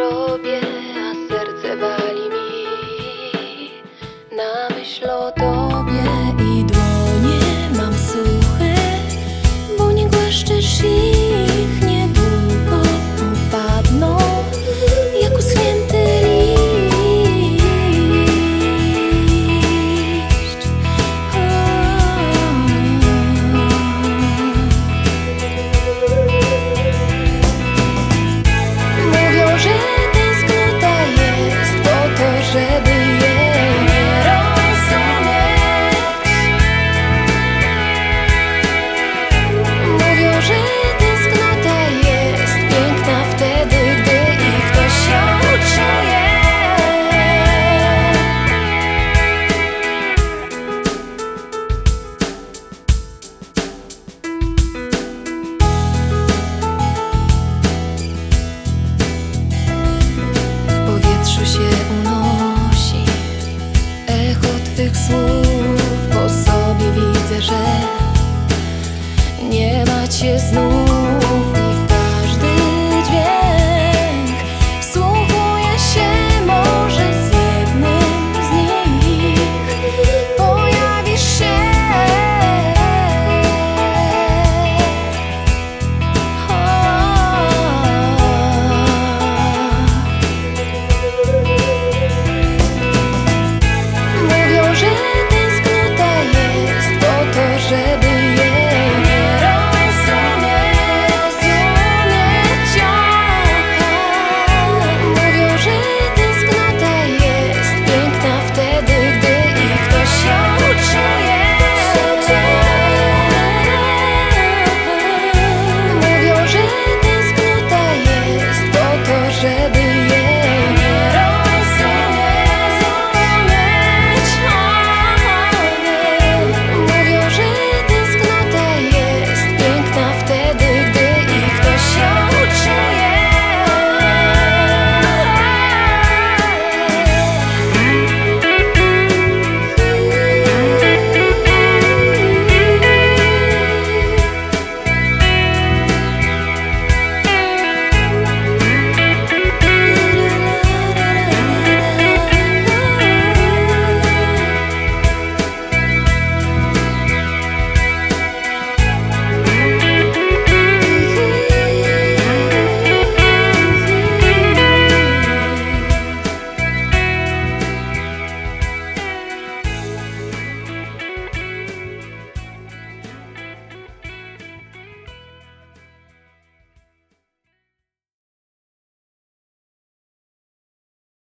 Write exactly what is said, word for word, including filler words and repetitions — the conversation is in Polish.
tobie, a serce wali mi na myśl o tobie. I dłonie mam suche, bo nie głaszczesz ich, niedługo upadną jak uschnięty liść. Mówią, że tęsknota jest po to, żeby jej nie rozumieć. Mówią, że tęsknota jest piękna wtedy, gdy ich ktoś ją czuje. W powietrzu się unosi echo twych słów. Po sobie widzę, że nie ma cię znów.